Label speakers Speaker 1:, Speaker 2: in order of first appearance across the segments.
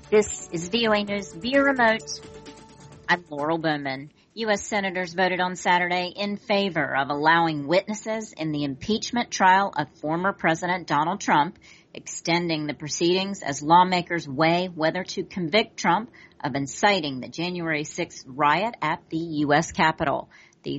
Speaker 1: This is VOA News via remote. I'm Laurel Bowman. U.S. senators voted on Saturday in favor of allowing witnesses in the impeachment trial of former President Donald Trump, extending the proceedings as lawmakers weigh whether to convict Trump of inciting the January 6th riot at the U.S. Capitol. The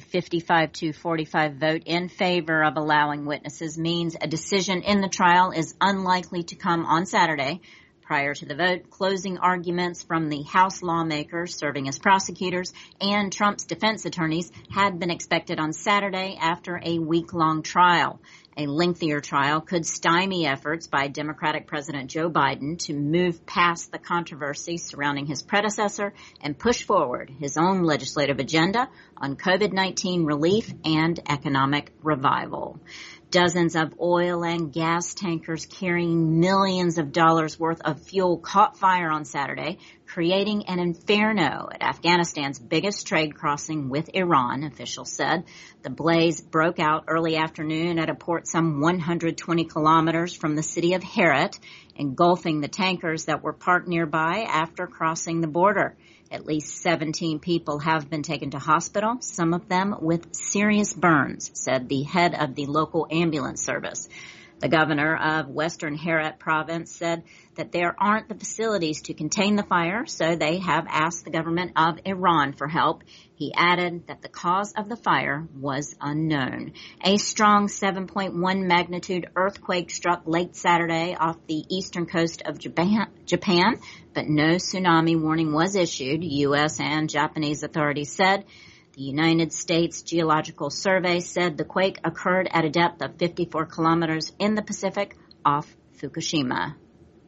Speaker 1: 55-45 vote in favor of allowing witnesses means a decision in the trial is unlikely to come on Saturday. Prior to the vote, closing arguments from the House lawmakers serving as prosecutors and Trump's defense attorneys had been expected on Saturday after a week-long trial. A lengthier trial could stymie efforts by Democratic President Joe Biden to move past the controversy surrounding his predecessor and push forward his own legislative agenda on COVID-19 relief and economic revival. Dozens of oil and gas tankers carrying millions of dollars worth of fuel caught fire on Saturday, creating an inferno at Afghanistan's biggest trade crossing with Iran, officials said. The blaze broke out early afternoon at a port some 120 kilometers from the city of Herat, engulfing the tankers that were parked nearby after crossing the border. At least 17 people have been taken to hospital, some of them with serious burns, said the head of the local ambulance service. The governor of Western Herat province said that there aren't the facilities to contain the fire, so they have asked the government of Iran for help. He added that the cause of the fire was unknown. A strong 7.1 magnitude earthquake struck late Saturday off the eastern coast of Japan, but no tsunami warning was issued, U.S. and Japanese authorities said. The United States Geological Survey said the quake occurred at a depth of 54 kilometers in the Pacific off Fukushima.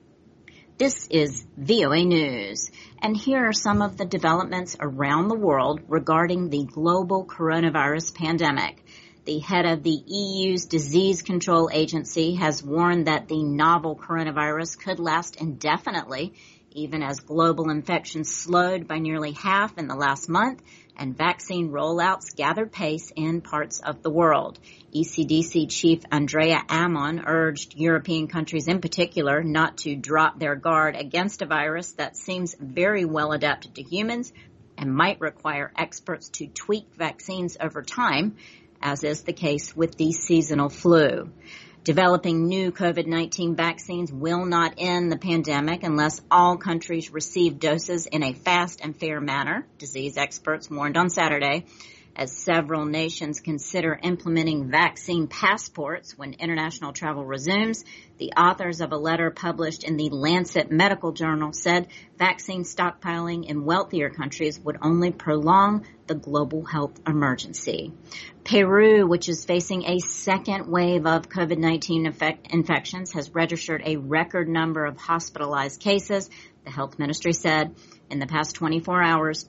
Speaker 1: This is VOA News, and here are some of the developments around the world regarding the global coronavirus pandemic. The head of the EU's Disease Control Agency has warned that the novel coronavirus could last indefinitely, even as global infections slowed by nearly half in the last month and vaccine rollouts gathered pace in parts of the world. ECDC Chief Andrea Ammon urged European countries in particular not to drop their guard against a virus that seems very well adapted to humans and might require experts to tweak vaccines over time, as is the case with the seasonal flu. Developing new COVID-19 vaccines will not end the pandemic unless all countries receive doses in a fast and fair manner, disease experts warned on Saturday. As several nations consider implementing vaccine passports when international travel resumes, the authors of a letter published in the Lancet Medical Journal said vaccine stockpiling in wealthier countries would only prolong the global health emergency. Peru, which is facing a second wave of COVID-19 infections, has registered a record number of hospitalized cases, the health ministry said. In the past 24 hours,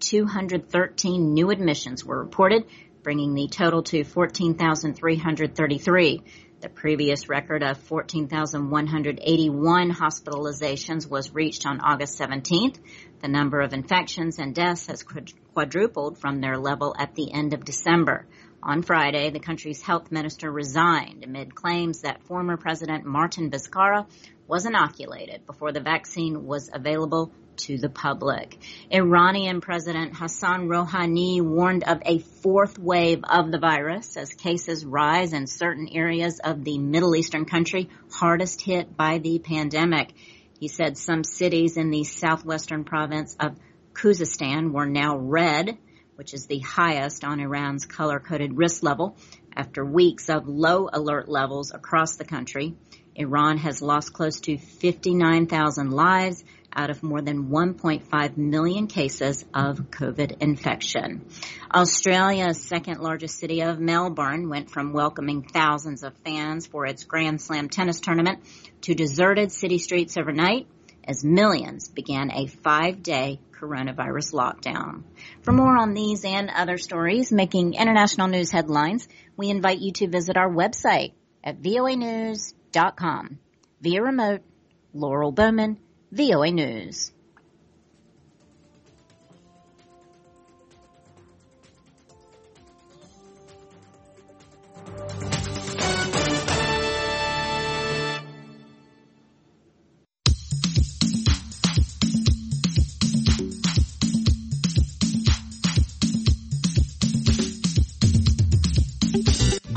Speaker 1: 213 new admissions were reported, bringing the total to 14,333. The previous record of 14,181 hospitalizations was reached on August 17th. The number of infections and deaths has quadrupled from their level at the end of December. On Friday, the country's health minister resigned amid claims that former President Martin Vizcarra was inoculated before the vaccine was available to the public. Iranian President Hassan Rouhani warned of a fourth wave of the virus as cases rise in certain areas of the Middle Eastern country hardest hit by the pandemic. He said some cities in the southwestern province of Khuzestan were now red, which is the highest on Iran's color-coded risk level, after weeks of low alert levels across the country. Iran has lost close to 59,000 lives out of more than 1.5 million cases of COVID infection. Australia's second largest city of Melbourne went from welcoming thousands of fans for its Grand Slam tennis tournament to deserted city streets overnight as millions began a 5-day coronavirus lockdown. For more on these and other stories making international news headlines, we invite you to visit our website at voanews.com. Via remote, Laurel Bowman, VOA News.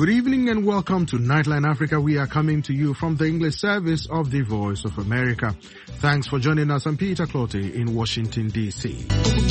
Speaker 2: Good evening and welcome to Nightline Africa. We are coming to you from the English service of the Voice of America. Thanks for joining us. I'm Peter Clottey in Washington, D.C.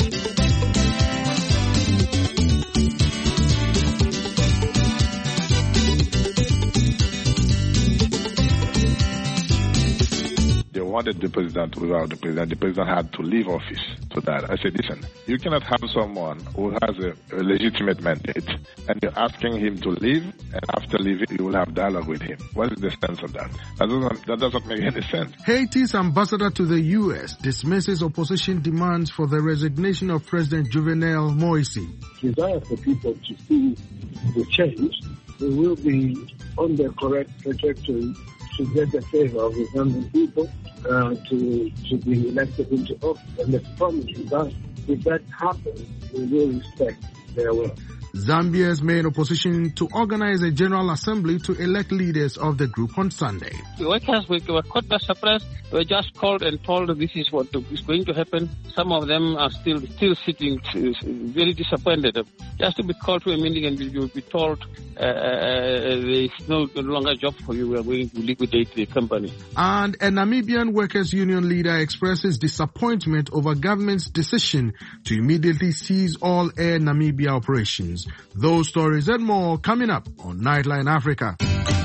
Speaker 3: Wanted the president without the president had to leave office to that. I said, listen, you cannot have someone who has a legitimate mandate and you're asking him to leave, and after leaving you will have dialogue with him. What is the sense of that? That doesn't make any sense.
Speaker 2: Haiti's ambassador to the U.S. dismisses opposition demands for the resignation of President Jovenel Moise.
Speaker 4: Desire for people to see the change, we will be on the correct trajectory to get the favor of the Zambian people to be elected into office. And the promise is that if that happens, we will respect their will.
Speaker 2: Zambia's main opposition to organize a general assembly to elect leaders of the group on Sunday.
Speaker 5: The workers were caught by surprise. They were just called and told this is what is going to happen. Some of them are still sitting, very disappointed. Just to be called to a meeting and you'll be told there is no longer job for you. We are going to liquidate the company.
Speaker 2: And a Namibian workers' union leader expresses disappointment over government's decision to immediately seize all Air Namibia operations. Those stories and more coming up on Nightline Africa.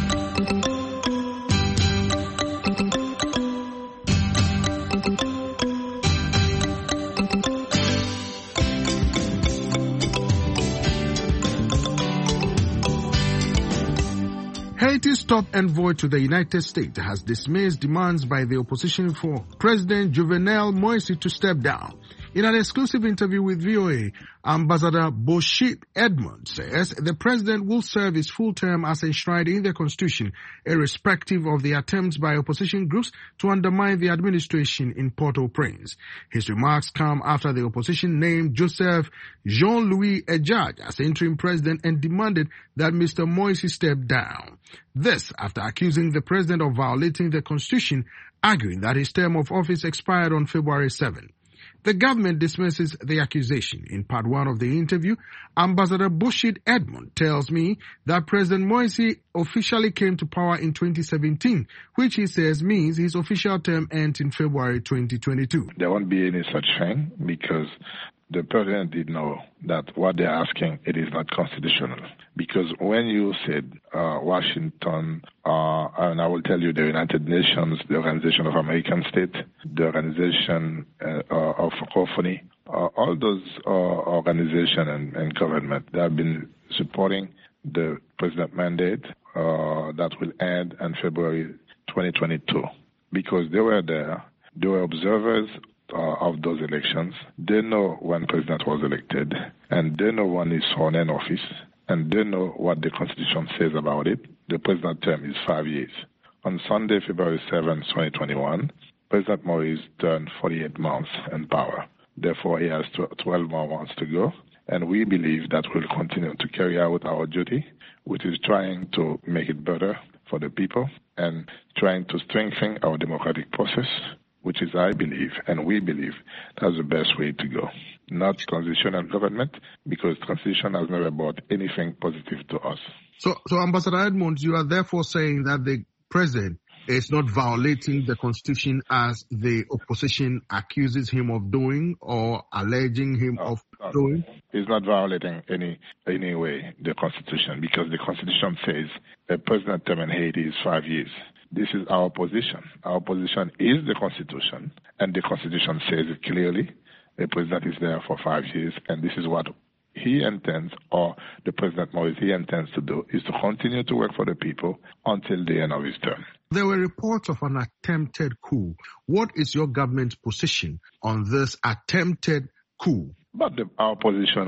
Speaker 2: Haiti's top envoy to the United States has dismissed demands by the opposition for President Jovenel Moise to step down. In an exclusive interview with VOA, Ambassador Boshit Edmond says the president will serve his full term as enshrined in the Constitution, irrespective of the attempts by opposition groups to undermine the administration in Port-au-Prince. His remarks come after the opposition named Joseph Jean-Louis Ejaj as interim president and demanded that Mr. Moise step down. This after accusing the president of violating the Constitution, arguing that his term of office expired on February 7. The government dismisses the accusation. In part one of the interview, Ambassador Boshit Edmond tells me that President Moise officially came to power in 2017, which he says means his official term ends in February 2022.
Speaker 3: There won't be any such thing because the president did know that what they're asking, it is not constitutional. Because when you said Washington, and I will tell you the United Nations, the Organization of American States, the Organization of Francophonie, all those organizations and government, they have been supporting the president mandate that will end in February 2022. Because they were there, they were observers of those elections. They know when president was elected, and they know when he's sworn in office, and they know what the Constitution says about it. The president term is 5 years. On Sunday, February 7, 2021, President Moise turned 48 months in power. Therefore, he has 12 more months to go, and we believe that we'll continue to carry out our duty, which is trying to make it better for the people and trying to strengthen our democratic process, which is, I believe, and we believe, that's the best way to go. Not transitional government, because transition has never brought anything positive to us.
Speaker 2: So Ambassador Edmonds, you are therefore saying that the president is not violating the Constitution as the opposition accuses him of doing or alleging him of doing?
Speaker 3: He's not violating any way the Constitution, because the Constitution says a president term in Haiti is 5 years. This is our position. Our position is the Constitution, and the Constitution says it clearly. The president is there for 5 years, and this is what he intends, or the President Moise intends to do, is to continue to work for the people until the end of his term.
Speaker 2: There were reports of an attempted coup. What is your government's position on this attempted coup?
Speaker 3: But our position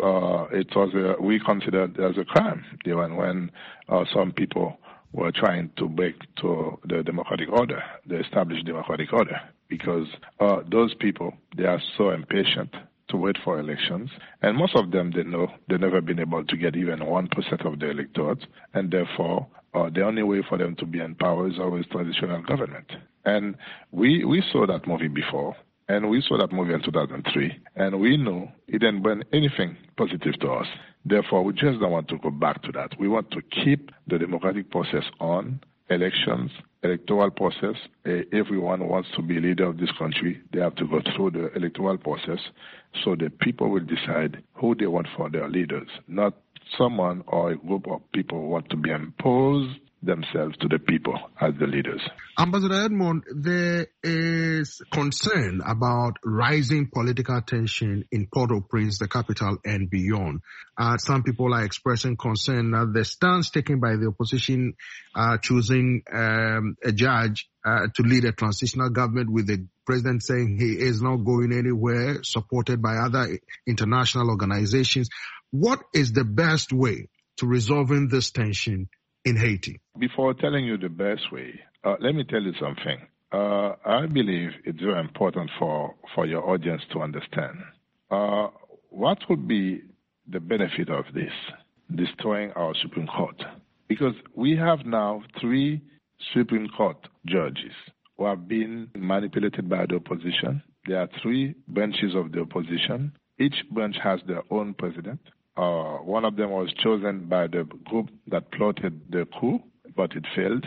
Speaker 3: was, we considered it as a crime. When some people were trying to break to the democratic order, the established democratic order, because those people, they are so impatient to wait for elections, and most of them, they know they've never been able to get even 1% of the electorate, and therefore the only way for them to be in power is always transitional government. And we saw that movie before, and we saw that movie in 2003, and we knew it didn't bring anything positive to us. Therefore, we just don't want to go back to that. We want to keep the democratic process on, elections, electoral process. Everyone wants to be leader of this country. They have to go through the electoral process so the people will decide who they want for their leaders, not someone or a group of people who want to be imposed themselves to the people as the leaders.
Speaker 2: Ambassador Edmond, there is concern about rising political tension in Port-au-Prince, the capital, and beyond. Some people are expressing concern that the stance taken by the opposition choosing a judge to lead a transitional government with the president saying he is not going anywhere, supported by other international organizations. What is the best way to resolving this tension in Haiti?
Speaker 3: Before telling you the best way, let me tell you something. I believe it's very important for your audience to understand. What would be the benefit of this, destroying our Supreme Court? Because we have now 3 Supreme Court judges who have been manipulated by the opposition. There are 3 branches of the opposition. Each branch has their own president. One of them was chosen by the group that plotted the coup, but it failed.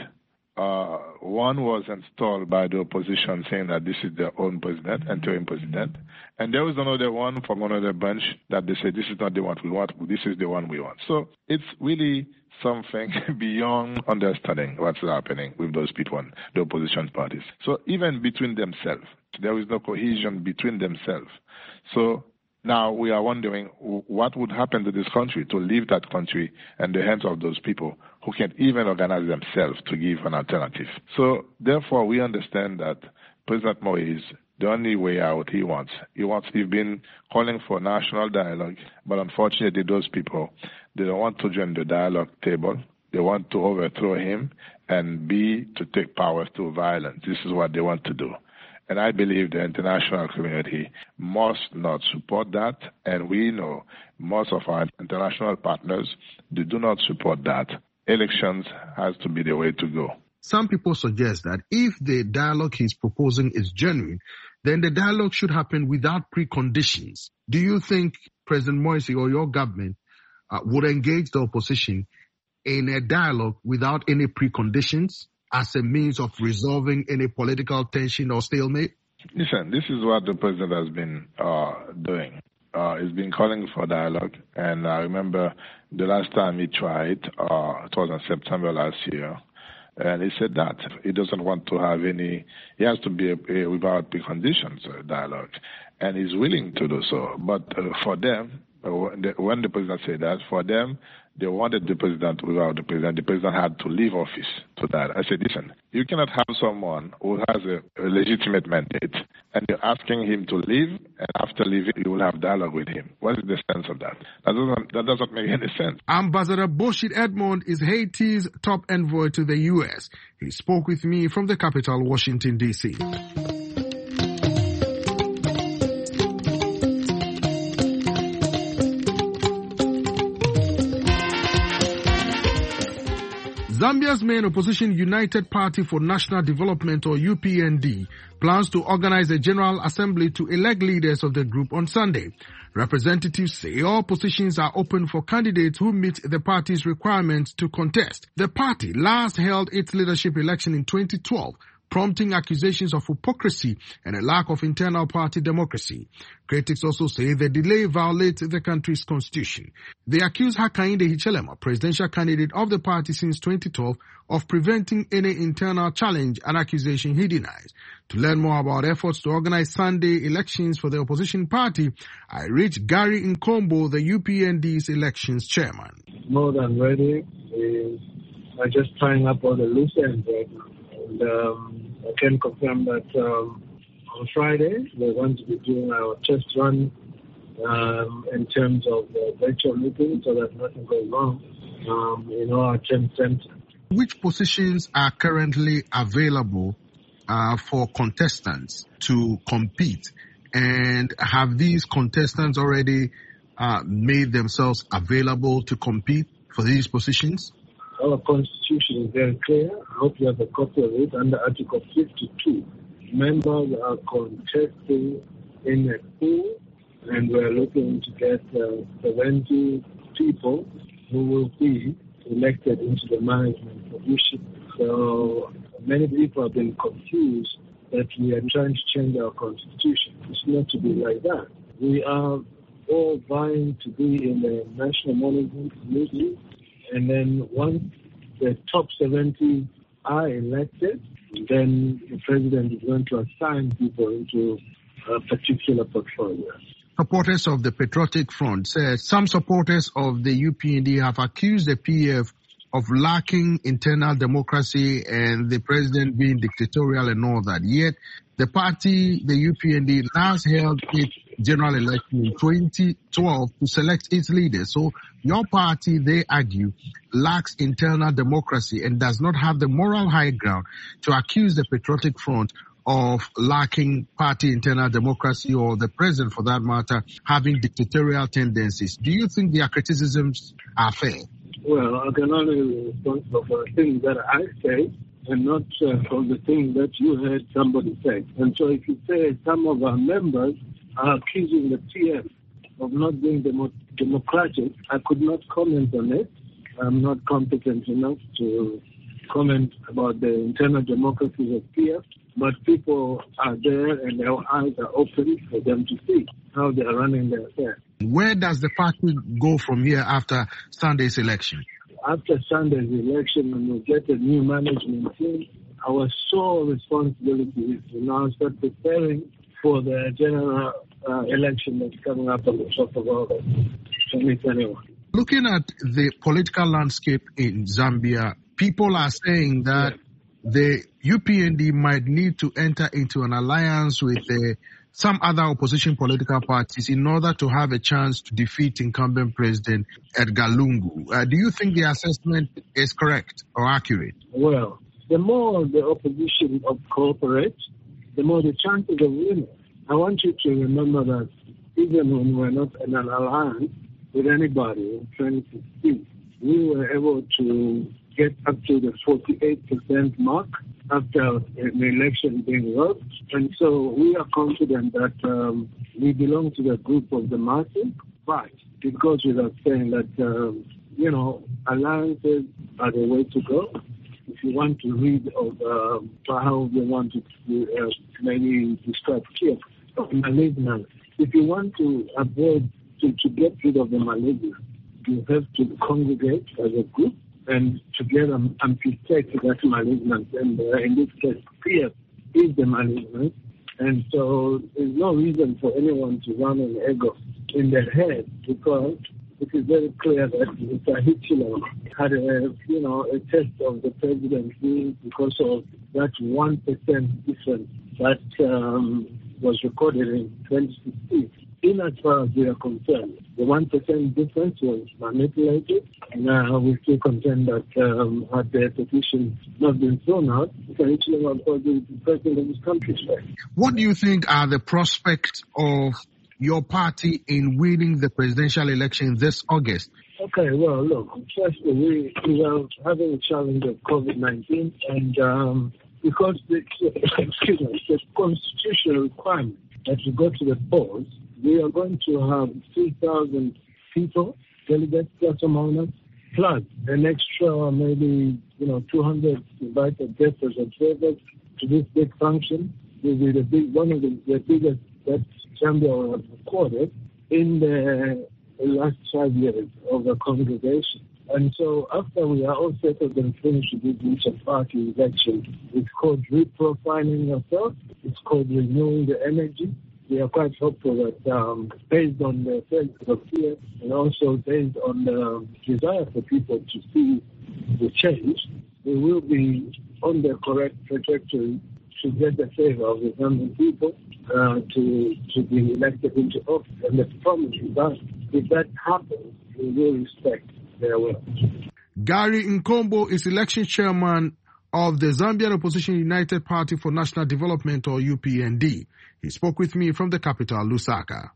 Speaker 3: One was installed by the opposition saying that this is their own president, interim president. And there was another one from another branch that they said, this is not the one we want, this is the one we want. So it's really something beyond understanding what's happening with those people, the opposition parties. So even between themselves, there is no cohesion between themselves. So now we are wondering what would happen to this country to leave that country in the hands of those people who can't even organize themselves to give an alternative. So therefore, we understand that President Moïse, the only way out he's been calling for national dialogue, but unfortunately those people, they don't want to join the dialogue table. They want to overthrow him and to take power through violence. This is what they want to do. And I believe the international community must not support that. And we know most of our international partners, they do not support that. Elections has to be the way to go.
Speaker 2: Some people suggest that if the dialogue he's proposing is genuine, then the dialogue should happen without preconditions. Do you think President Morsi or your government would engage the opposition in a dialogue without any preconditions as a means of resolving any political tension or stalemate?
Speaker 3: Listen, this is what the president has been doing. He's been calling for dialogue, and I remember the last time he tried, it was in September last year, and he said that he doesn't want to have he has to be without preconditions dialogue, and he's willing to do so. But for them, when the president said that, for them, they wanted the president without the president. The president had to leave office to that. I said, listen, you cannot have someone who has a legitimate mandate and you're asking him to leave, and after leaving, you will have dialogue with him. What is the sense of that? That doesn't make any sense.
Speaker 2: Ambassador Boshit Edmond is Haiti's top envoy to the U.S. He spoke with me from the capital, Washington, D.C. Zambia's main opposition United Party for National Development, or UPND, plans to organize a general assembly to elect leaders of the group on Sunday. Representatives say all positions are open for candidates who meet the party's requirements to contest. The party last held its leadership election in 2012, prompting accusations of hypocrisy and a lack of internal party democracy. Critics also say the delay violates the country's constitution. They accuse Hakainde Hichilema, presidential candidate of the party since 2012, of preventing any internal challenge, an accusation he denies. To learn more about efforts to organize Sunday elections for the opposition party, I reached Gary Nkombo, the UPND's elections chairman.
Speaker 4: More than ready. We are just tying up all the loose ends right now. And I can confirm that on Friday, we're going to be doing our test run in terms of virtual meetings so that nothing goes wrong in our center.
Speaker 2: Which positions are currently available for contestants to compete? And have these contestants already made themselves available to compete for these positions?
Speaker 4: Our constitution is very clear. I hope you have a copy of it. Under Article 52, members are contesting in a pool, and we're looking to get 70 people who will be elected into the management position. So many people have been confused that we are trying to change our constitution. It's not to be like that. We are all vying to be in the National Management Committee, and then once the top 70 are elected, then the president is going to assign people into a particular portfolio.
Speaker 2: Supporters of the Patriotic Front said some supporters of the UPND have accused the PF of lacking internal democracy and the president being dictatorial and all that. Yet the party, the UPND, last held its general election in 2012 to select its leaders. So your party, they argue, lacks internal democracy and does not have the moral high ground to accuse the Patriotic Front of lacking party internal democracy, or the president, for that matter, having dictatorial tendencies. Do you think their criticisms are fair?
Speaker 4: Well, I can only be responsible for the things that I say and not for the things that you heard somebody say. And so if you say some of our members are accusing the PF of not being democratic, I could not comment on it. I'm not competent enough to comment about the internal democracies of PF. But people are there and their eyes are open for them to see how they are running their affairs.
Speaker 2: Where does the party go from here after Sunday's election?
Speaker 4: After Sunday's election, when we get a new management team, our sole responsibility is to now start preparing for the general election that's coming up on the 12th of August, 2021.
Speaker 2: Looking at the political landscape in Zambia, people are saying that the UPND might need to enter into an alliance with some other opposition political parties in order to have a chance to defeat incumbent President Edgar Lungu. Do you think the assessment is correct or accurate?
Speaker 4: Well, the more the opposition cooperates, the more the chances of winning. I want you to remember that even when we were not in an alliance with anybody in 2016, we were able to get up to the 48% mark after the election being lost. And so we are confident that we belong to the group of the masses, but it goes without saying that, alliances are the way to go. If you want to read of how they want to maybe describe here, of malignance, if you want to avoid, to get rid of the malignance, you have to congregate as a group and together amputate that malignance. And in this case, fear is the malignance. And so there's no reason for anyone to run an ego in their head, because it is very clear that Mr. Hitler had a test of the presidency because of that 1% difference that was recorded in 2016. In as far as we are concerned, the 1% difference was manipulated, and we still contend that had the petition not been thrown out, Mr. Hitler was the president of this country.
Speaker 2: What do you think are the prospects of your party in winning the presidential election this August?
Speaker 4: Okay, well, look, first we are having a challenge of COVID-19, and because the constitutional requirement that we go to the polls, we are going to have 3,000 people, delegates plus or minus, plus an extra maybe 200 invited guests as observers to this big function. Will be one of the biggest that Zambia will have recorded in the last 5 years of the congregation. And so after we are all settled and finished with this party election, it's called reprofiling yourself. It's called renewing the energy. We are quite hopeful that based on the sense of fear and also based on the desire for people to see the change, we will be on the correct trajectory to get the favor of the Zambian people to be elected into office. And the promise is that if that happens, we will respect their will.
Speaker 2: Gary Nkombo is election chairman of the Zambian Opposition United Party for National Development, or UPND. He spoke with me from the capital, Lusaka.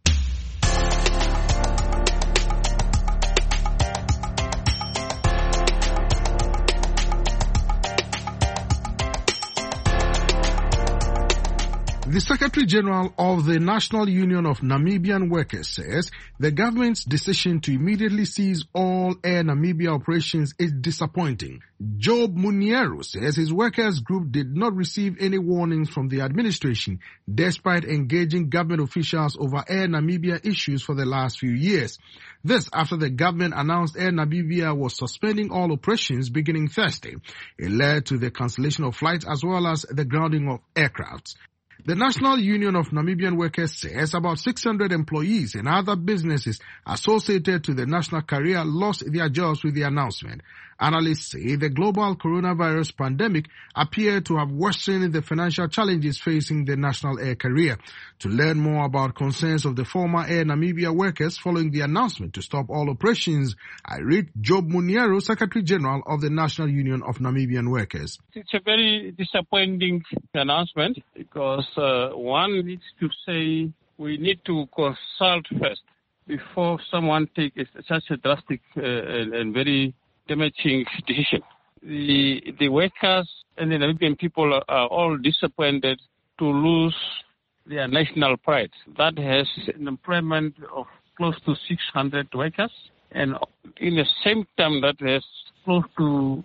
Speaker 2: The Secretary General of the National Union of Namibian Workers says the government's decision to immediately seize all Air Namibia operations is disappointing. Job Muniero says his workers' group did not receive any warnings from the administration despite engaging government officials over Air Namibia issues for the last few years. This after the government announced Air Namibia was suspending all operations beginning Thursday. It led to the cancellation of flights as well as the grounding of aircrafts. The National Union of Namibian Workers says about 600 employees and other businesses associated to the national carrier lost their jobs with the announcement. Analysts say the global coronavirus pandemic appeared to have worsened the financial challenges facing the national air carrier. To learn more about concerns of the former Air Namibia workers following the announcement to stop all operations, I read Job Muniero, Secretary General of the National Union of Namibian Workers.
Speaker 5: It's a very disappointing announcement because one needs to say we need to consult first before someone takes such a drastic and very damaging decision. The workers and the Namibian people are all disappointed to lose their national pride. That has an employment of close to 600 workers, and in the same time that has close to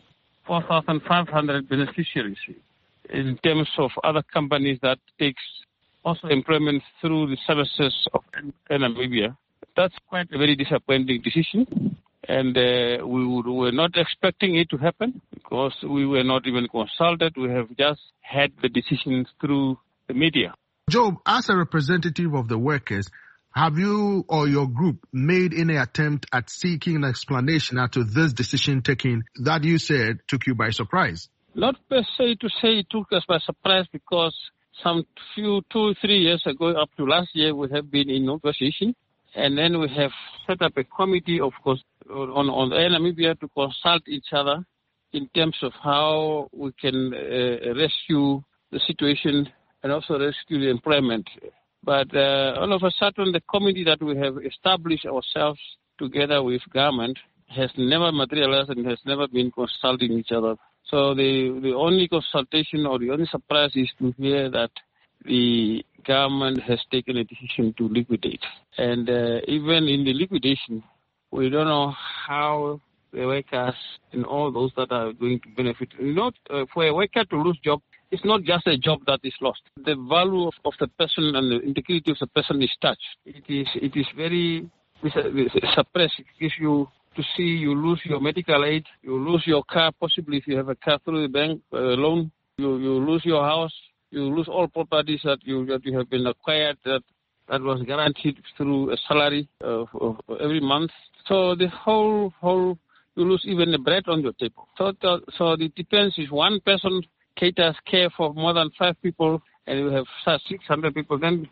Speaker 5: 4,500 beneficiaries in terms of other companies that takes also employment through the services of Namibia. That's quite a very disappointing decision. And we were not expecting it to happen because we were not even consulted. We have just had the decisions through the media.
Speaker 2: Job, as a representative of the workers, have you or your group made any attempt at seeking an explanation as to this decision taken that you said took you by surprise?
Speaker 5: Not per se to say it took us by surprise because some 2-3 years ago up to last year we have been in negotiation. And then we have set up a committee, of course, on Air Namibia to consult each other in terms of how we can rescue the situation and also rescue the employment. But all of a sudden, the committee that we have established ourselves together with government has never materialized and has never been consulting each other. So the only consultation or the only surprise is to hear that the government has taken a decision to liquidate. And even in the liquidation, we don't know how the workers and all those that are going to benefit. For a worker to lose job, it's not just a job that is lost. The value of the person and the integrity of the person is touched. It is very suppressed. It gives you to see you lose your medical aid, you lose your car, possibly if you have a car through the bank loan, you lose your house. You lose all properties that you have been acquired that was guaranteed through a salary of every month. So the whole you lose even the bread on your table. So it depends if one person caters care for more than 5 people and you have 600 people, then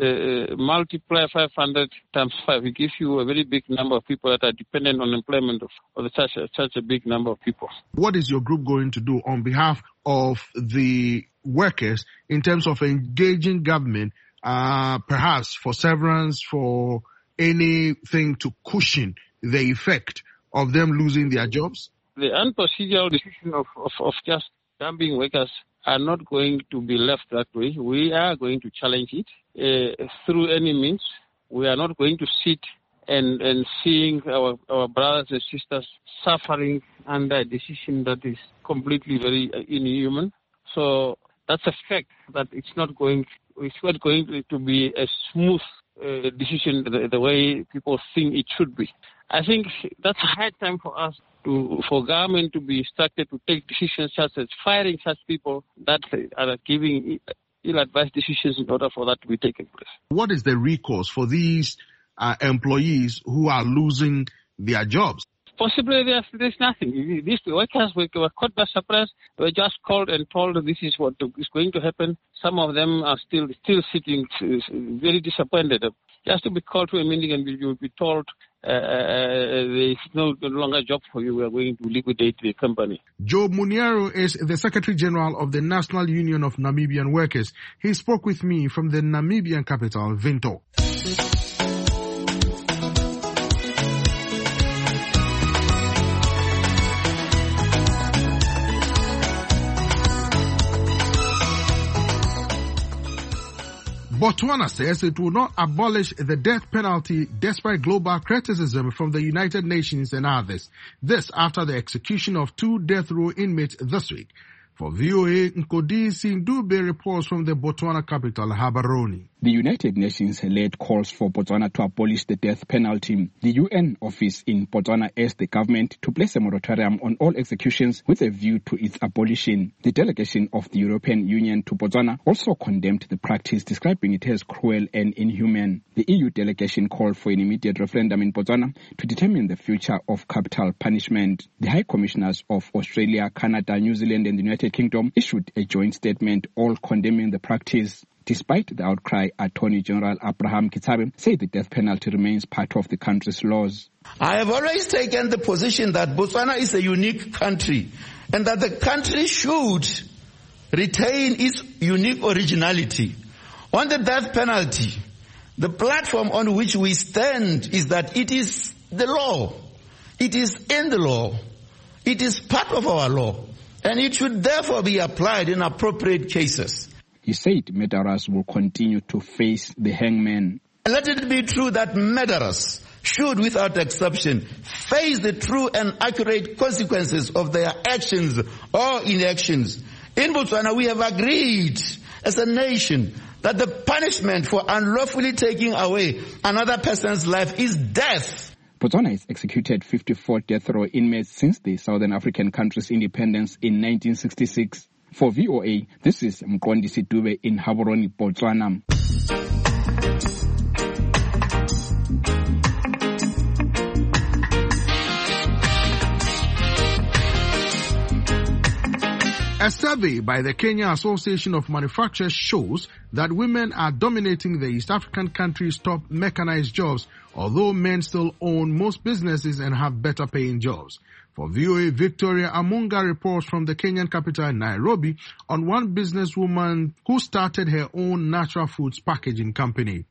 Speaker 5: multiply 500 times 5. It gives you a very big number of people that are dependent on employment of such a big number of people.
Speaker 2: What is your group going to do on behalf of the workers in terms of engaging government, perhaps for severance, for anything to cushion the effect of them losing their jobs?
Speaker 5: The unprocedural decision of just dumping workers are not going to be left that way. We are going to challenge it through any means. We are not going to sit and seeing our brothers and sisters suffering under a decision that is completely very inhuman. So that's a fact that it's not going to be a smooth decision the way people think it should be. I think that's a high time for us for government to be instructed to take decisions such as firing such people that are giving ill-advised decisions in order for that to be taken place.
Speaker 2: What is the recourse for these employees who are losing their jobs?
Speaker 5: Possibly there's nothing. These workers were caught by surprise. They were just called and told this is what is going to happen. Some of them are still sitting very disappointed. Just to be called to a meeting and you'll be told there is no longer job for you. We are going to liquidate the company.
Speaker 2: Job Muniero is the Secretary General of the National Union of Namibian Workers. He spoke with me from the Namibian capital, Windhoek. Botswana says it will not abolish the death penalty despite global criticism from the United Nations and others. This after the execution of 2 death row inmates this week. For VOA, Nkodi Sindube reports from the Botswana capital, Gaborone.
Speaker 6: The United Nations led calls for Botswana to abolish the death penalty. The UN office in Botswana asked the government to place a moratorium on all executions with a view to its abolition. The delegation of the European Union to Botswana also condemned the practice, describing it as cruel and inhuman. The EU delegation called for an immediate referendum in Botswana to determine the future of capital punishment. The High Commissioners of Australia, Canada, New Zealand and the United Kingdom issued a joint statement all condemning the practice. Despite the outcry, Attorney General Abraham Kitsabe said the death penalty remains part of the country's laws.
Speaker 7: I have always taken the position that Botswana is a unique country and that the country should retain its unique originality. On the death penalty, the platform on which we stand is that it is the law. It is in the law. It is part of our law. And it should therefore be applied in appropriate cases.
Speaker 6: He said murderers will continue to face the hangman.
Speaker 7: Let it be true that murderers should, without exception, face the true and accurate consequences of their actions or inactions. In Botswana, we have agreed as a nation that the punishment for unlawfully taking away another person's life is death.
Speaker 6: Botswana has executed 54 death row inmates since the Southern African country's independence in 1966. For VOA, this is Mkondi Sidube in Gaborone, Botswana.
Speaker 2: A survey by the Kenya Association of Manufacturers shows that women are dominating the East African country's top mechanized jobs, although men still own most businesses and have better paying jobs. For VOA, Victoria Amunga reports from the Kenyan capital, Nairobi, on one businesswoman who started her own natural foods packaging company.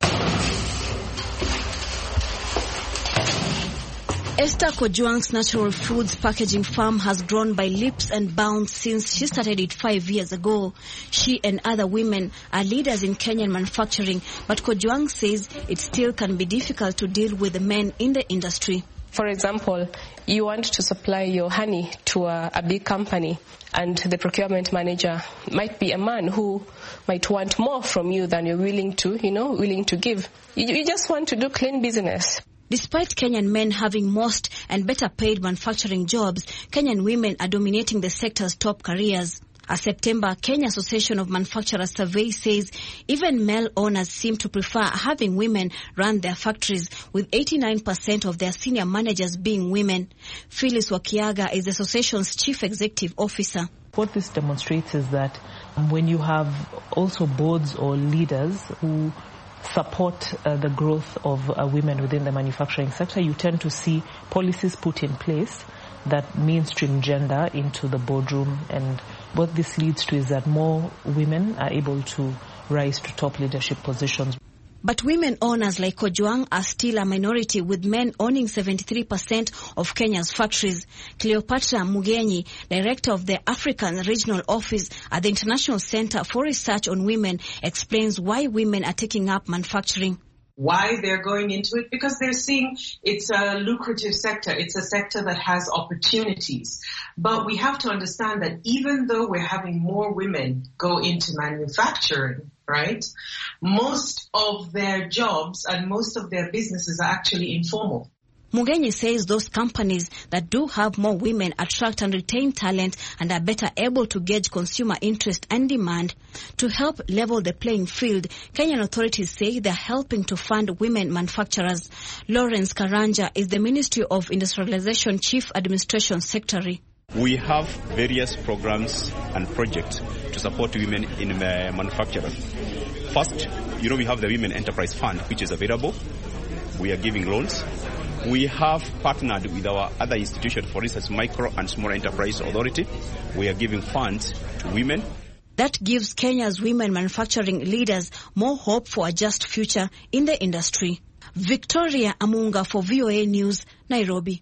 Speaker 8: Esther Kojuang's natural foods packaging farm has grown by leaps and bounds since she started it 5 years ago. She and other women are leaders in Kenyan manufacturing, but Kojuang says it still can be difficult to deal with the men in the industry.
Speaker 9: For example, you want to supply your honey to a big company, and the procurement manager might be a man who might want more from you than you're willing to give. You just want to do clean business.
Speaker 8: Despite Kenyan men having most and better paid manufacturing jobs, Kenyan women are dominating the sector's top careers. A September Kenya Association of Manufacturers survey says even male owners seem to prefer having women run their factories, with 89% of their senior managers being women. Phyllis Wakiaga is the association's chief executive officer.
Speaker 10: What this demonstrates is that when you have also boards or leaders who support the growth of women within the manufacturing sector, you tend to see policies put in place that mainstream gender into the boardroom, and what this leads to is that more women are able to rise to top leadership positions.
Speaker 8: But women owners like Kojuang are still a minority, with men owning 73% of Kenya's factories. Cleopatra Mugenyi, director of the African Regional Office at the International Center for Research on Women, explains why women are taking up manufacturing.
Speaker 11: Why they're going into it? Because they're seeing it's a lucrative sector. It's a sector that has opportunities. But we have to understand that even though we're having more women go into manufacturing, right, most of their jobs and most of their businesses are actually informal.
Speaker 8: Mugenyi says those companies that do have more women attract and retain talent and are better able to gauge consumer interest and demand. To help level the playing field, Kenyan authorities say they're helping to fund women manufacturers. Lawrence Karanja is the Ministry of Industrialization Chief Administration Secretary.
Speaker 12: We have various programs and projects to support women in manufacturing. First, we have the Women Enterprise Fund, which is available. We are giving loans. We have partnered with our other institutions, for instance, Micro and Small Enterprise Authority. We are giving funds to women.
Speaker 8: That gives Kenya's women manufacturing leaders more hope for a just future in the industry. Victoria Amunga for VOA News, Nairobi.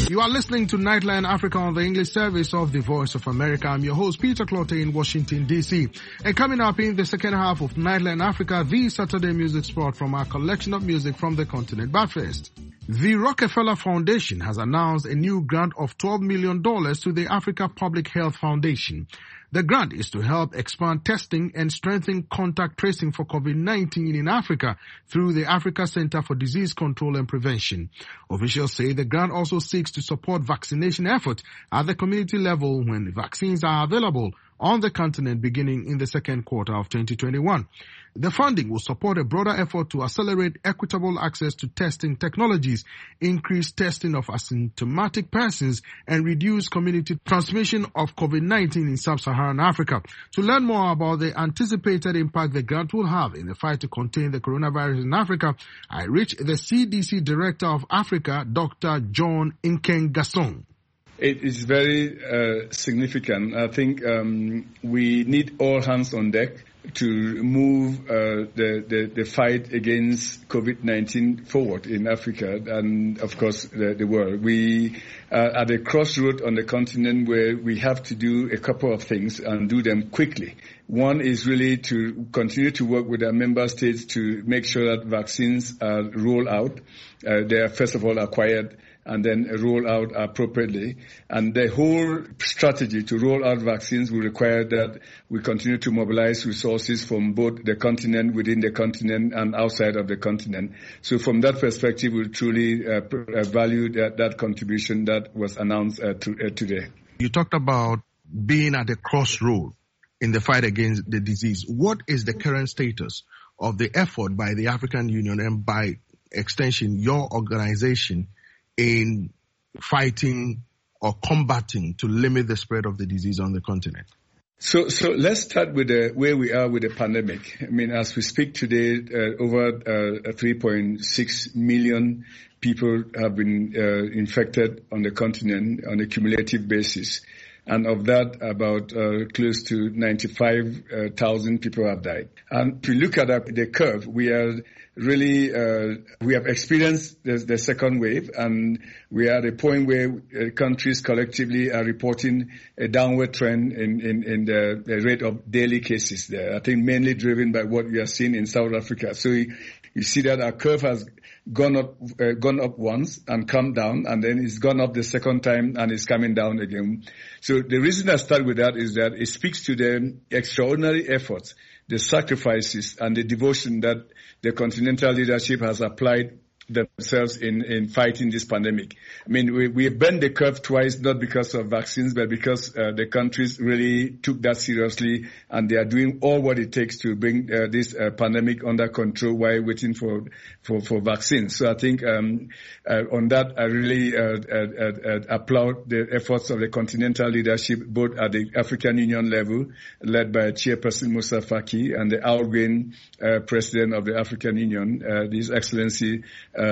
Speaker 2: You are listening to Nightline Africa on the English service of the Voice of America. I'm your host, Peter Clotte in Washington, D.C. And coming up in the second half of Nightline Africa, the Saturday music spot from our collection of music from the continent. But first, the Rockefeller Foundation has announced a new grant of $12 million to the Africa Public Health Foundation. The grant is to help expand testing and strengthen contact tracing for COVID-19 in Africa through the Africa Center for Disease Control and Prevention. Officials say the grant also seeks to support vaccination efforts at the community level when vaccines are available on the continent beginning in the second quarter of 2021. The funding will support a broader effort to accelerate equitable access to testing technologies, increase testing of asymptomatic persons, and reduce community transmission of COVID-19 in sub-Saharan Africa. To learn more about the anticipated impact the grant will have in the fight to contain the coronavirus in Africa, I reached the CDC Director of Africa, Dr. John Nkengasong.
Speaker 13: It is very significant. I think we need all hands on deck to move the fight against COVID-19 forward in Africa and, of course, the world. We are at a crossroad on the continent where we have to do a couple of things and do them quickly. One is really to continue to work with our member states to make sure that vaccines are rolled out. They are, first of all, acquired and then roll out appropriately. And the whole strategy to roll out vaccines will require that we continue to mobilize resources from both the continent, within the continent, and outside of the continent. So from that perspective, we truly value that contribution that was announced today.
Speaker 2: You talked about being at a crossroad in the fight against the disease. What is the current status of the effort by the African Union and by extension your organization in fighting or combating to limit the spread of the disease on the continent?
Speaker 13: So let's start with where we are with the pandemic. I mean, as we speak today, over 3.6 million people have been infected on the continent on a cumulative basis. And of that, about close to 95,000 people have died. And to look at the curve, we are really, we have experienced the second wave, and we are at a point where countries collectively are reporting a downward trend in the rate of daily cases there. I think mainly driven by what we are seeing in South Africa. So you see that our curve has gone up once and come down, and then it's gone up the second time and it's coming down again. So the reason I start with that is that it speaks to the extraordinary efforts, the sacrifices, and the devotion that the continental leadership has applied themselves in fighting this pandemic. I mean, we bent the curve twice, not because of vaccines, but because the countries really took that seriously, and they are doing all what it takes to bring this pandemic under control while waiting for vaccines. So I think on that, I really applaud the efforts of the continental leadership, both at the African Union level, led by Chairperson Moussa Faki, and the outgoing President of the African Union, His Excellency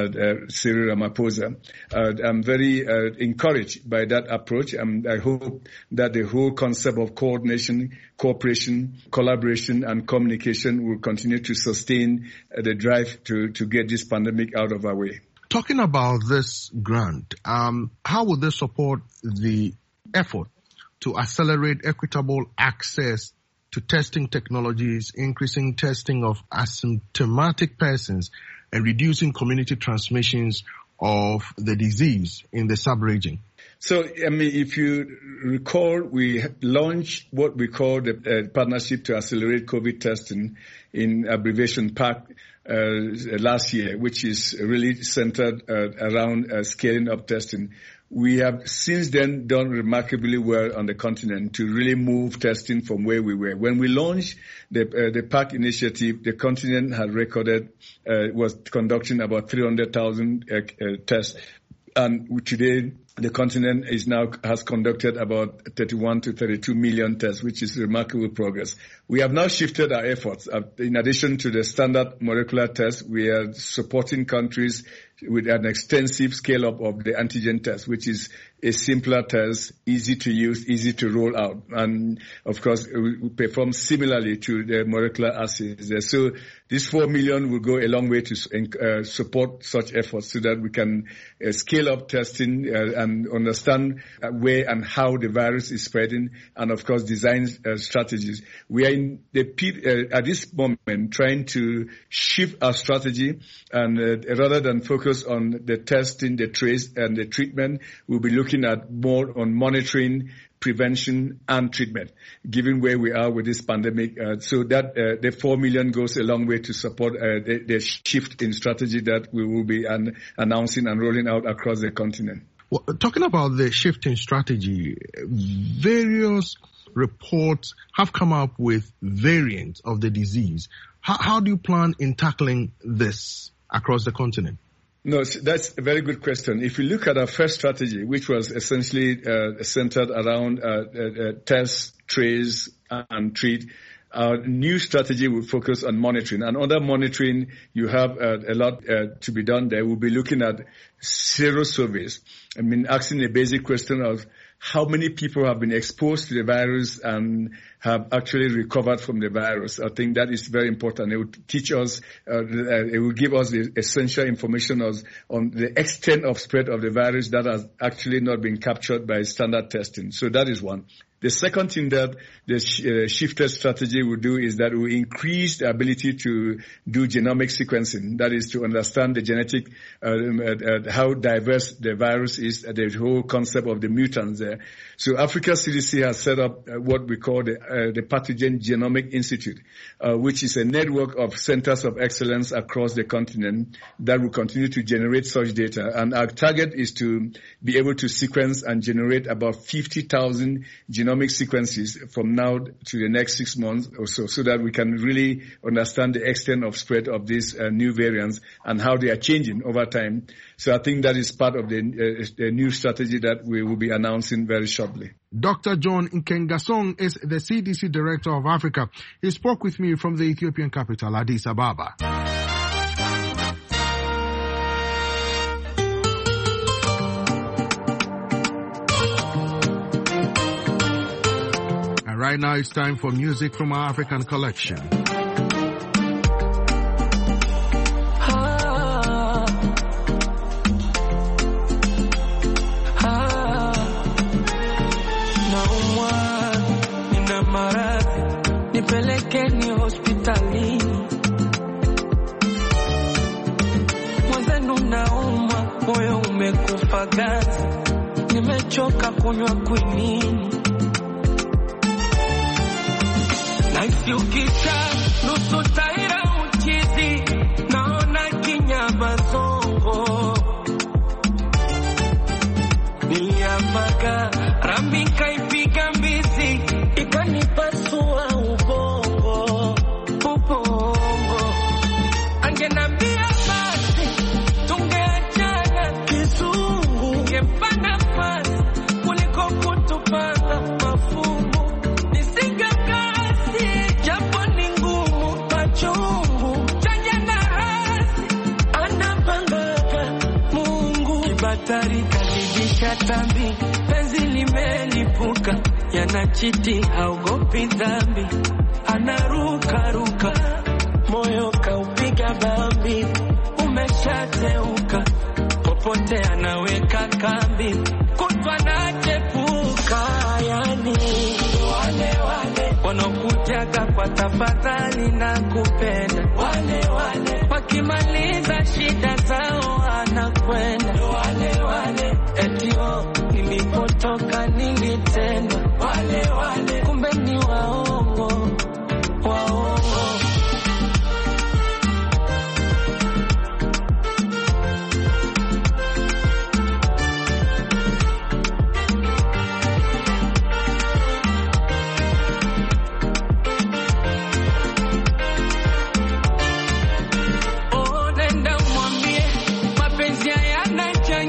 Speaker 13: Cyril Ramaphosa. I'm very encouraged by that approach, and I hope that the whole concept of coordination, cooperation, collaboration, and communication will continue to sustain the drive to get this pandemic out of our way.
Speaker 2: Talking about this grant, how will this support the effort to accelerate equitable access to testing technologies, increasing testing of asymptomatic persons, and reducing community transmissions of the disease in the sub-region?
Speaker 13: So, I mean, if you recall, we launched what we call the Partnership to Accelerate COVID Testing, in abbreviation PAC, last year, which is really centered around scaling up testing. We have since then done remarkably well on the continent to really move testing from where we were. When we launched the PAC initiative, the continent had recorded, was conducting about 300,000 tests. And today, the continent has conducted about 31 to 32 million tests, which is remarkable progress. We have now shifted our efforts. In addition to the standard molecular tests, we are supporting countries with an extensive scale-up of the antigen test, which is a simpler test, easy to use, easy to roll out. And, of course, we perform similarly to the molecular assays. So this 4 million will go a long way to support such efforts so that we can scale up testing and understand where and how the virus is spreading, and, of course, design strategies. We are in at this moment trying to shift our strategy, and rather than focus on the testing, the trace, and the treatment, we'll be looking at more on monitoring, prevention, and treatment, given where we are with this pandemic. So that the 4 million goes a long way to support the shift in strategy that we will be announcing and rolling out across the continent.
Speaker 2: Well, talking about the shift in strategy, various reports have come up with variants of the disease. How do you plan in tackling this across the continent?
Speaker 13: No, that's a very good question. If you look at our first strategy, which was essentially centered around test, trace, and treat, our new strategy will focus on monitoring. And under monitoring, you have a lot to be done there. We'll be looking at sero surveys. I mean, asking a basic question of how many people have been exposed to the virus and have actually recovered from the virus. I think that is very important. It will teach us, it will give us the essential information on the extent of spread of the virus that has actually not been captured by standard testing. So that is one. The second thing that the shifted strategy will do is that it will increase the ability to do genomic sequencing. That is to understand the genetic, how diverse the virus is, the whole concept of the mutants there. So Africa CDC has set up what we call the Pathogen Genomic Institute, which is a network of centers of excellence across the continent that will continue to generate such data. And our target is to be able to sequence and generate about 50,000 genomic sequences from now to the next 6 months or so that we can really understand the extent of spread of these new variants and how they are changing over time. So I think that is part of the new strategy that we will be announcing very shortly.
Speaker 2: Dr. John Nkengasong is the CDC Director of Africa. He spoke with me from the Ethiopian capital, Addis Ababa. And right now it's time for music from our African collection.
Speaker 14: Nipelekeni hospitalini, mwenzenu nauma, moyo umekufa ganzi, nimechoka kunywa kwinini, naisi ukisha nusu taira uchizi, naona kinyama zongo, niliambaga rami kaipiga mbizi, ikanipasua ubongo, angenambia basi tungeachana kizungu, ngempa nafasi kuliko kutupanga mafungu, nisingekasi japo ni ngumu, machungu chanya na hasi anapangaga Mungu, kibatari kalizidisha tambi, penzi limelipuka, yanachiti haogopi dhambi, anaruka moyo kaupiga bambi, umeshateuka popote anaweka kambi, kutwa nachepuka, yani wale wanaokutaka kwa tafadhali na kupenda, wale wakimaliza shida zao anakwenda, wale etio nilipotoka nilitenda, wale kumbe ni waongo. Oh, nenda mwambie mapenzi hayana chanjo.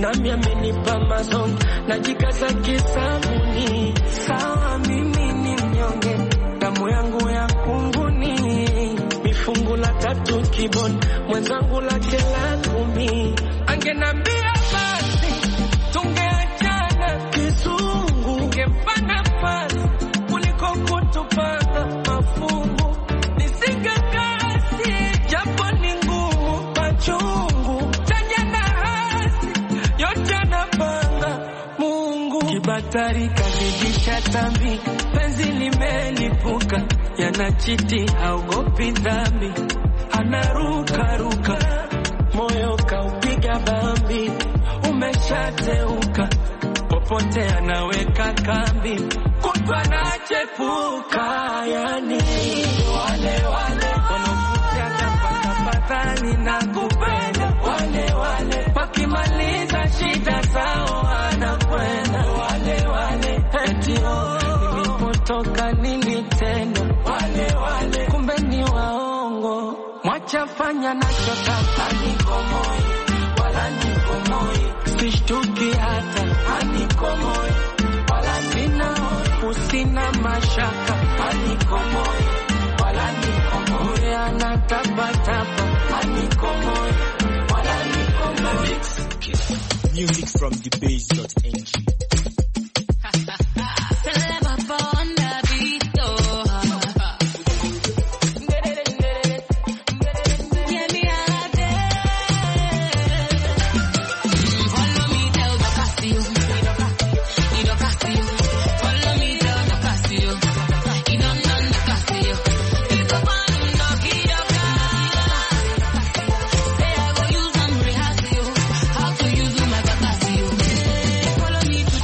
Speaker 14: nami amenipa mazongi, najikaza kisabuni. Sawa mimi ni mnyonge, damu yangu ya kunguni, mifungu la 3 kiboni, mwenzangu la 10. Angenambia basi tungeachana kizungu, ningempana pasi kuliko kutupanga mafungu. Nisingekasi japo ni ngumu, machungu chanya na hasi yote anapanga Mungu. Kibatari kazidisha tambi, penzi limelipuka, yanachiti haogopi dhambi, anaruka ruka, moyo kaupiga bambi, umeshateuka, popote anaweka kambi, kutwa na chepuka. Yani wale wanaokutia tapatapatani na kupenda, wale wakimaliza shida zao wanakwenda, wale eti nilipotoka nilitenda, wale kumbe ni waongo, mwacha fanya nachotaka, nikomoi wala nikomoi, sishtuki hata anikomoi, wala sina usina mashaka, anikomoi wala nikomoi, anatabataba, anikomoi wala nikomoi.
Speaker 15: Music from thebase.ng.
Speaker 14: Follow me to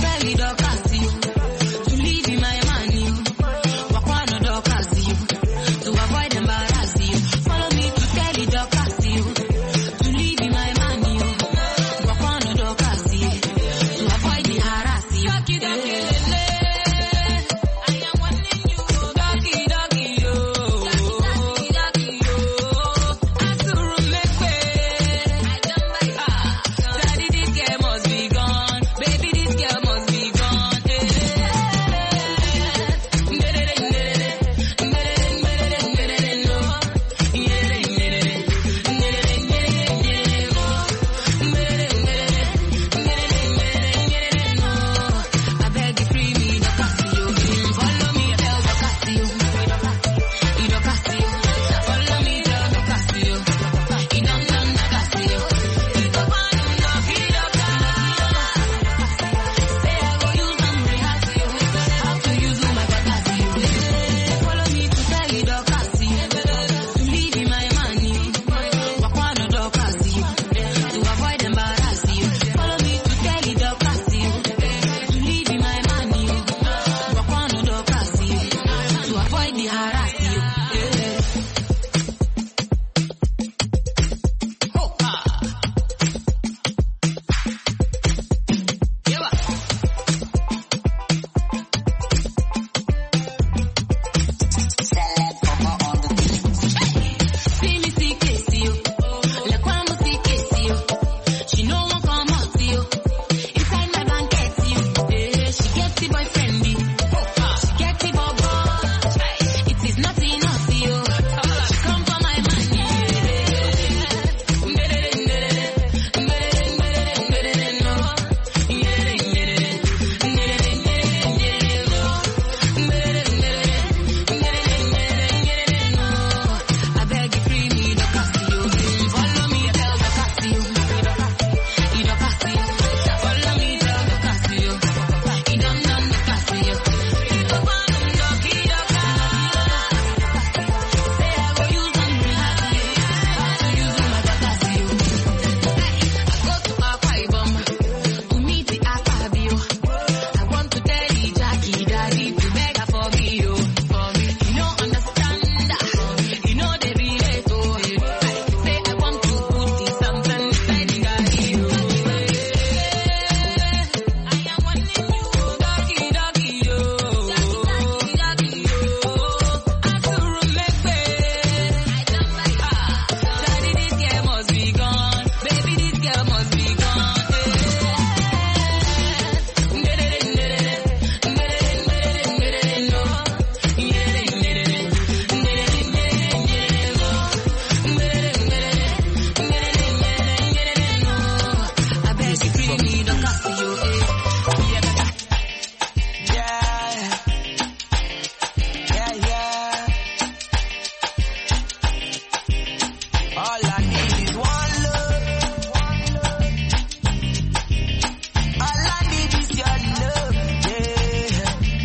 Speaker 14: need is your love, yeah.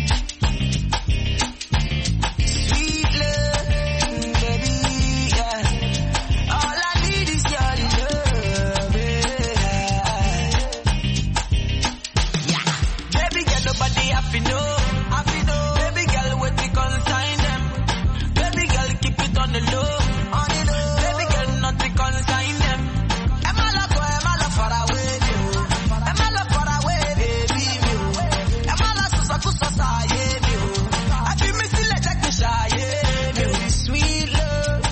Speaker 14: Sweet love, baby, yeah. All I need is your love, yeah. Baby girl, nobody happy no. Baby girl, what we consign them. Baby girl, keep it on the low. Baby girl, not we consign them. Am I love far away, yo. Am I love far away, baby, yo. Am I love so yeah, yo. I feel me still like me shy, yeah, yo. Sweet love,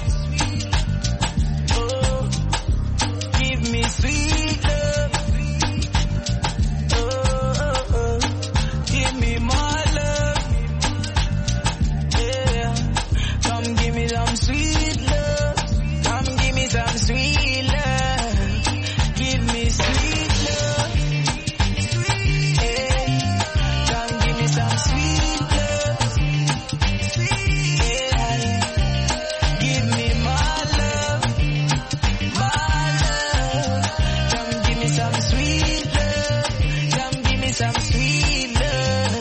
Speaker 14: oh, give me sweet love, oh, give me more love, yeah. Come give me some sweet love, come give me some sweet love, give me sweet love, yeah. Come give me some sweet love, yeah. Give me more love, come give me some sweet love, come give me some sweet love.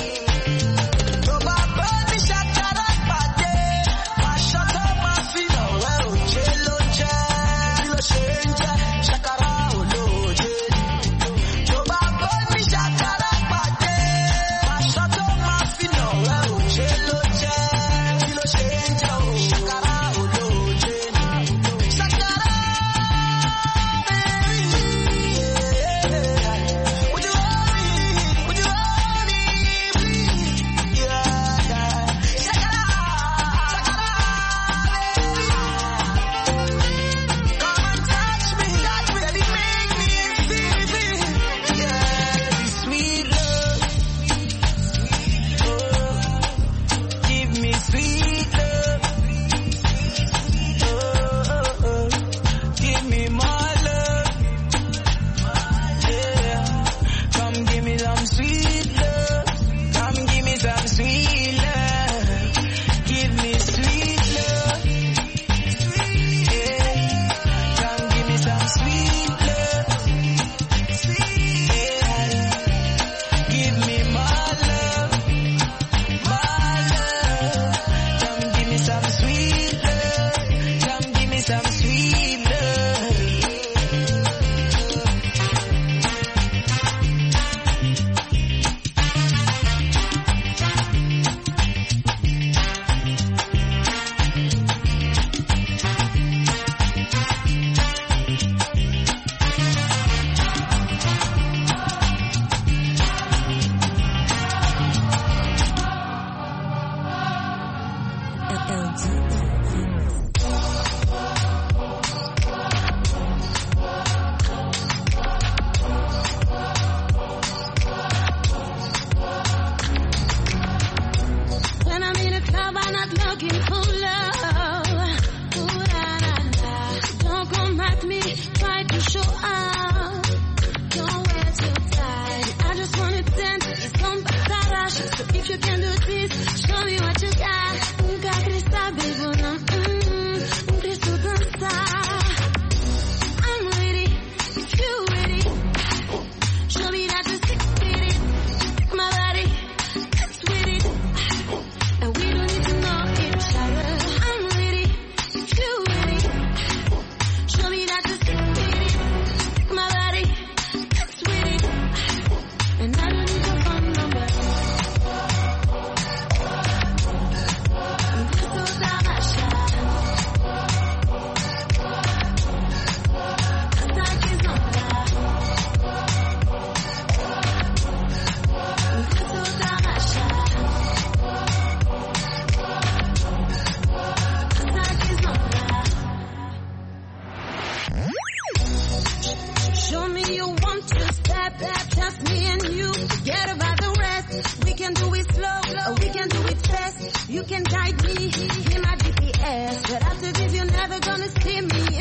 Speaker 16: You can guide me, be my GPS, but after this you're never gonna see me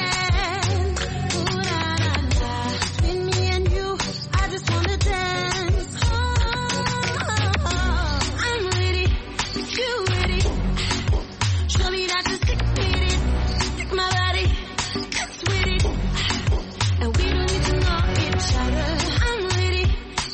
Speaker 16: again. Ooh, na, na, na. Between me and you, I just wanna dance. I'm ready, you ready. Show me that you're sick with it. Take my body, dance with it. And we don't need to know each other. I'm ready,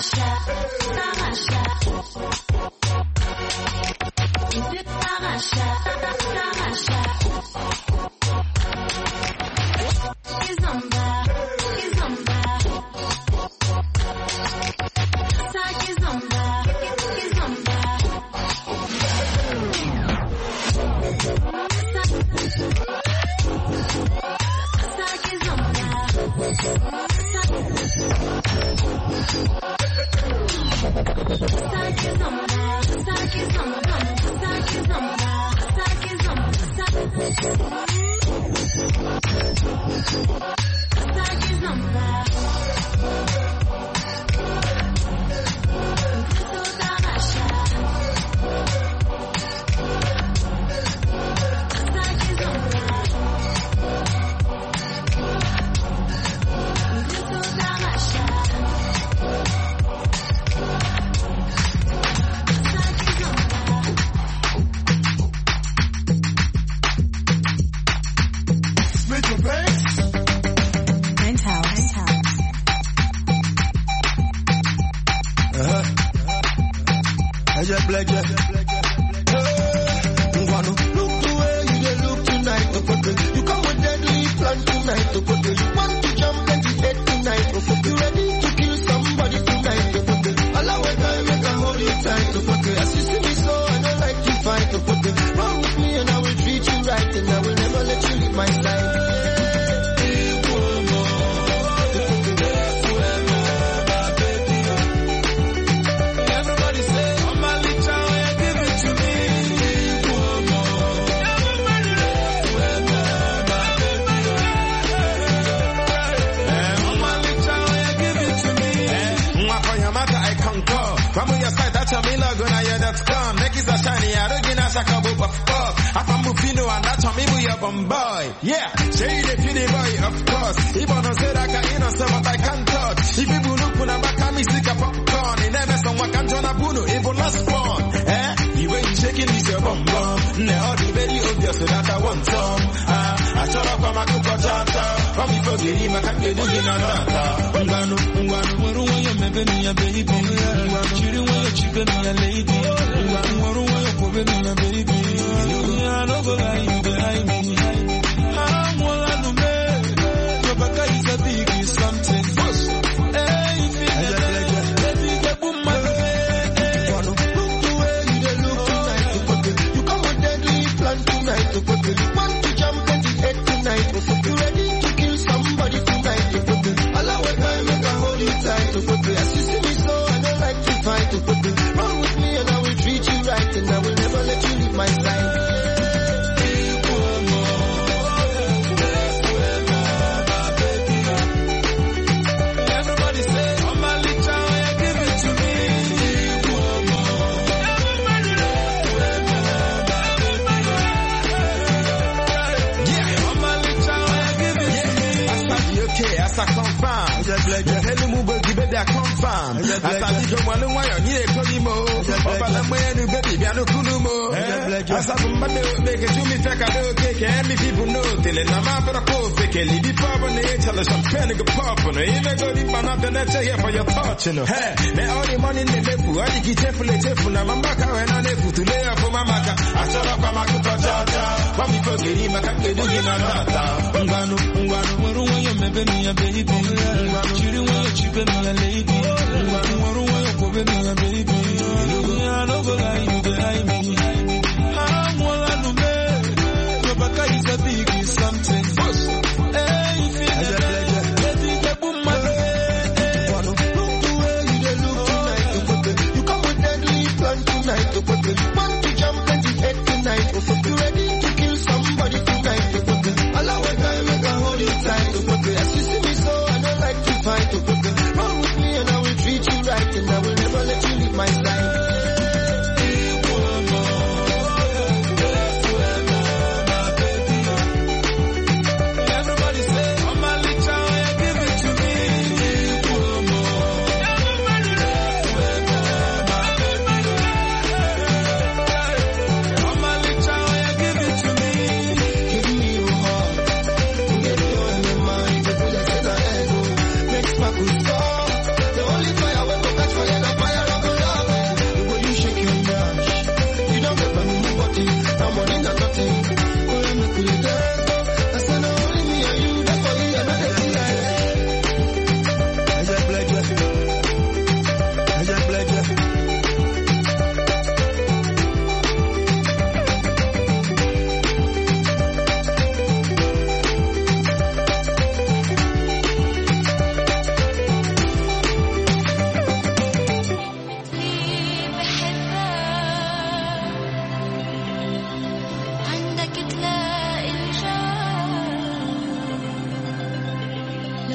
Speaker 17: Run with me and I will treat you right, and I will never let you leave my side.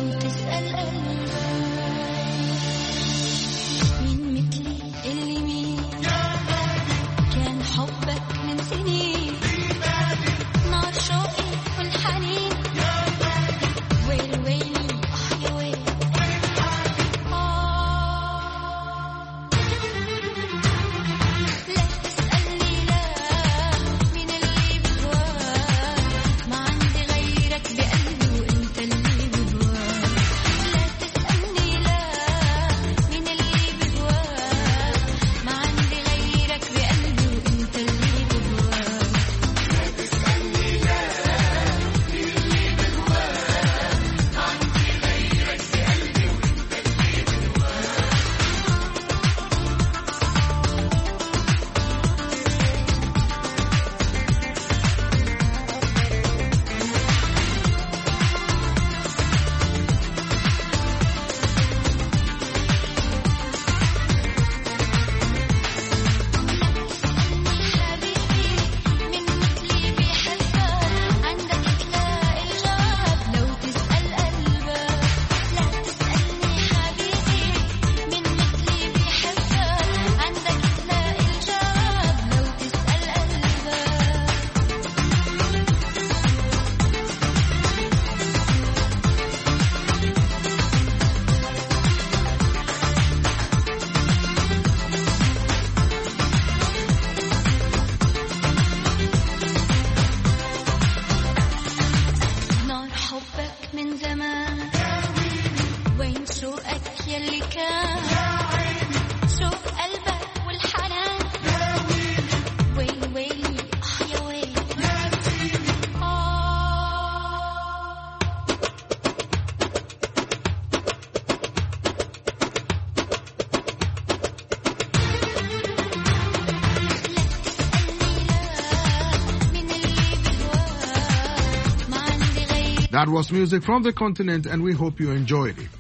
Speaker 16: لو تسأل قلبك مين مثلي اللي مين كان حبك من سنين نار شوقي والحنين ويلي ويلي يا ويلي لا تسألني لا مين اللي بهواك ما عندي غيرك بقلبي وانت اللي بهواك لا تسألني لا مين اللي بهواك ما عندي غيرك بقلبي وانت اللي بهواك لا تسألني لا مين اللي بهواك ما عندي غيرك بقلبي وانت حبيبي من مثلي بيحبك عندك تلاقي الجواب لو تسأل قلبك لا تسألني حبيبي من مثلي بيحبك عندك تلاقي الجواب لو تسأل نار حبك من زمان وين شوقك يلي كان شوق قلبك والحنان ويلي ويلي يا ويلي
Speaker 2: That was music from the continent, and we hope you enjoyed it.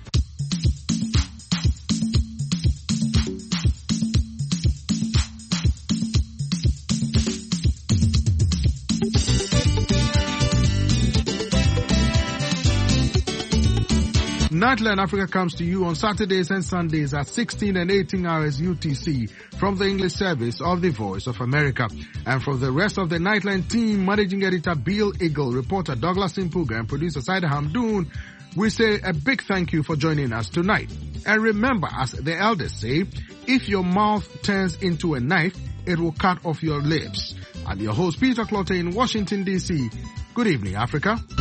Speaker 2: Nightline Africa comes to you on Saturdays and Sundays at 16 and 18 hours UTC from the English service of the Voice of America. And from the rest of the Nightline team, Managing Editor Bill Eagle, reporter Douglas Impuga, and producer Saida Hamdoon, we say a big thank you for joining us tonight. And remember, as the elders say, if your mouth turns into a knife, it will cut off your lips. I'm your host, Peter Clotter in Washington, D.C. Good evening, Africa.